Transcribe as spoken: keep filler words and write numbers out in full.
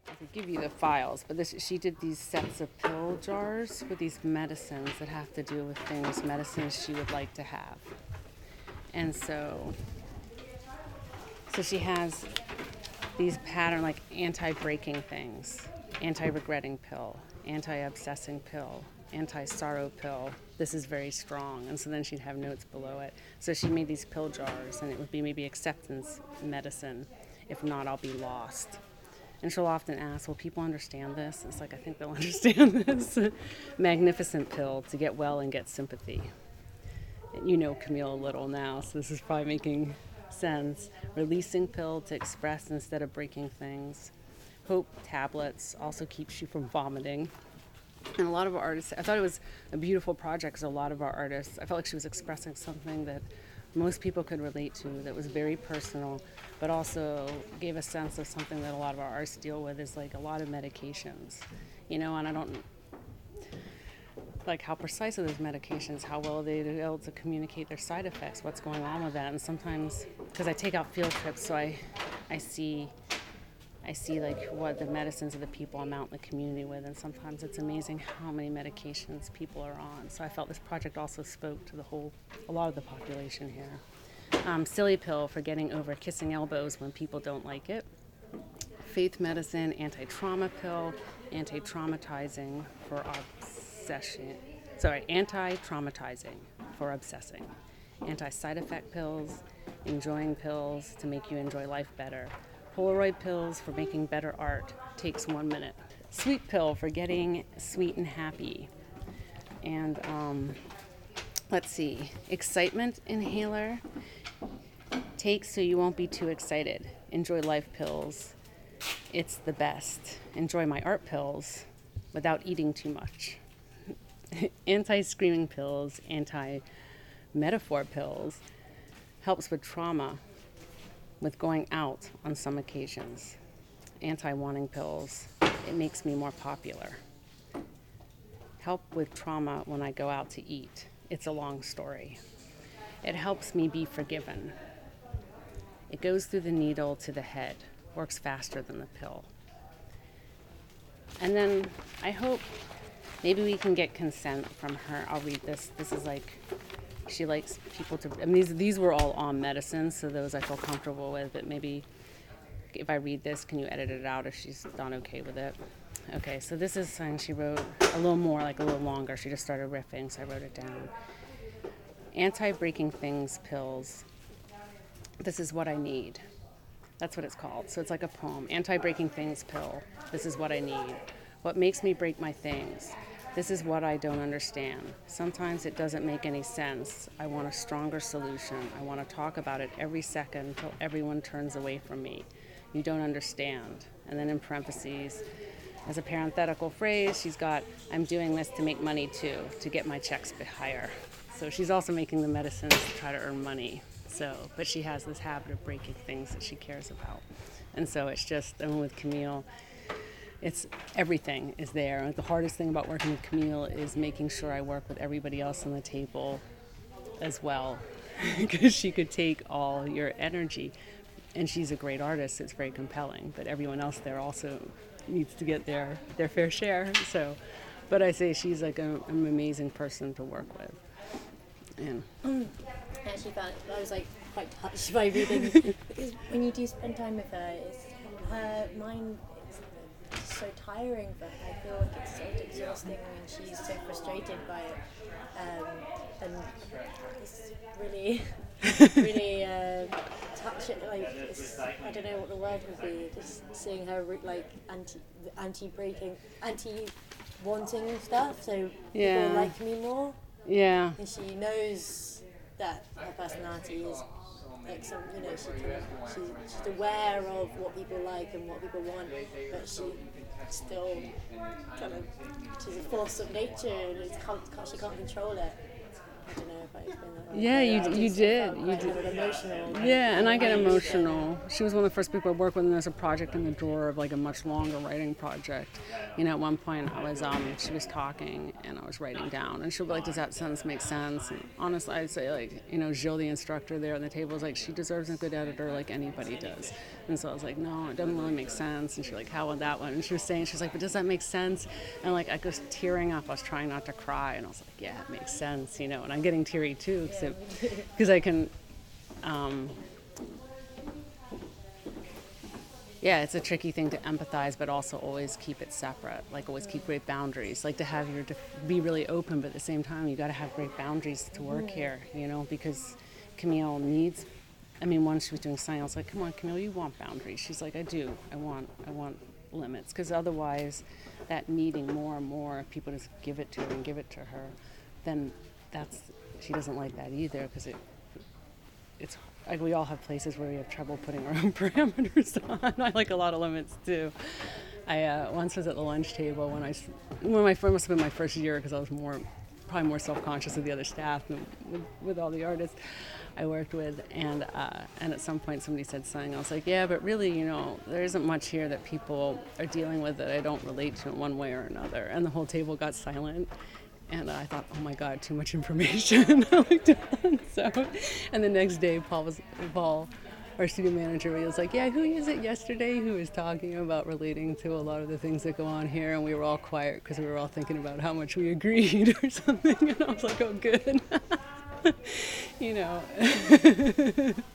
I could give you the files, but this she did these sets of pill jars with these medicines that have to do with things, medicines she would like to have. And so, so she has these pattern like anti-breaking things, anti-regretting pill, anti-obsessing pill, anti-sorrow pill. This is very strong. And so then she'd have notes below it. So she made these pill jars, and it would be maybe acceptance medicine. If not, I'll be lost. And she'll often ask, will people understand this? It's like, I think they'll understand this. Magnificent pill to get well and get sympathy. And you know Camille a little now, so this is probably making sense. Releasing pill to express instead of breaking things. Hope tablets also keeps you from vomiting. And a lot of our artists, I thought it was a beautiful project because a lot of our artists, I felt like she was expressing something that most people could relate to, that was very personal, but also gave a sense of something that a lot of our artists deal with, is like a lot of medications, you know, and I don't, like how precise are those medications, how well are they able to communicate their side effects, what's going on with that. And sometimes, because I take out field trips, so I, I see I see like what the medicines of the people I'm out in the community with, and sometimes it's amazing how many medications people are on. So I felt this project also spoke to the whole, a lot of the population here. Um, silly pill for getting over kissing elbows when people don't like it. Faith medicine, anti-trauma pill, anti-traumatizing for obsession. Sorry, anti-traumatizing for obsessing. Anti-side effect pills, enjoying pills to make you enjoy life better. Polaroid pills for making better art, takes one minute. Sweet pill for getting sweet and happy. And um, let's see, excitement inhaler, take so you won't be too excited. Enjoy life pills, it's the best. Enjoy my art pills without eating too much. Anti-screaming pills, anti-metaphor pills, helps with trauma, with going out on some occasions. Anti-wanting pills, it makes me more popular. Help with trauma when I go out to eat. It's a long story. It helps me be forgiven. It goes through the needle to the head, works faster than the pill. And then I hope maybe we can get consent from her. I'll read this. This is like, she likes people to, I mean, these, these were all on medicine, so those I feel comfortable with, but maybe if I read this, can you edit it out if she's not okay with it? Okay, so this is something she wrote a little more, like a little longer. She just started riffing, so I wrote it down. Anti-breaking things pills. This is what I need. That's what it's called. So it's like a poem. Anti-breaking things pill. This is what I need. What makes me break my things? This is what I don't understand. Sometimes it doesn't make any sense. I want a stronger solution. I want to talk about it every second until everyone turns away from me. You don't understand. And then in parentheses, as a parenthetical phrase, she's got, I'm doing this to make money too, to get my checks a bit higher. So she's also making the medicines to try to earn money. So, but she has this habit of breaking things that she cares about. And so it's just, and with Camille, it's everything is there. The hardest thing about working with Camille is making sure I work with everybody else on the table as well, because she could take all your energy. And she's a great artist, it's very compelling, but everyone else there also needs to get their, their fair share. So, but I say she's like a, an amazing person to work with. And I actually found, I was like quite touched by reading, because when you do spend time with her, it's, her mind is so tiring for her. I feel like it's so exhausting when she's so frustrated by it. Um, and it's really, really uh, touch it, like, it's, I don't know what the word would be, just seeing her re- like anti, anti-breaking, anti-wanting stuff, so Yeah. people like me more. yeah, And she knows that her personality is like some, you know, she can, she's, she's aware of what people like and what people want, but she still kind of, she's a force of nature and it's can't, can't, she can't control it. I don't know if I explained that right. Yeah, but you I you just did. felt You quite did. sort of emotional. kind Yeah, and of I get thing. emotional. She was one of the first people I worked with, and there's a project in the drawer of like a much longer writing project. You know, at one point I was, um, she was talking, and I was writing down, and she'll be like, "Does that sentence make sense?" And honestly, I'd say like, you know, Jill, the instructor there on the table, was like, she deserves a good editor like anybody does. And so I was like, no, it doesn't really make sense. And she's like, how would that one? And she was saying, she's like, but does that make sense? And like I was tearing up. I was trying not to cry, and I was like, yeah, it makes sense, you know. And I'm getting teary too, because I can. Um, yeah, it's a tricky thing to empathize, but also always keep it separate. Like always keep great boundaries. Like to have your def- be really open, but at the same time, you got to have great boundaries to work here, you know, because Camille needs. I mean, once she was doing sign, I was like, come on, Camille, you want boundaries. She's like, I do. I want, I want limits, because otherwise, that needing more and more, if people just give it to her and give it to her, then that's she doesn't like that either, because it. It's like we all have places where we have trouble putting our own parameters on. I like a lot of limits too. I uh, once was at the lunch table when I s- when my first must have been my first year, because I was more probably more self-conscious of the other staff than with, with all the artists I worked with, and uh, and at some point somebody said something. I was like, yeah, but really, you know, there isn't much here that people are dealing with that I don't relate to in one way or another. And the whole table got silent. And I thought, oh my God, too much information. I looked down, so, and the next day, Paul was Paul, our studio manager, he was like, yeah, who is it yesterday who was talking about relating to a lot of the things that go on here? And we were all quiet because we were all thinking about how much we agreed or something. And I was like, oh, good. You know.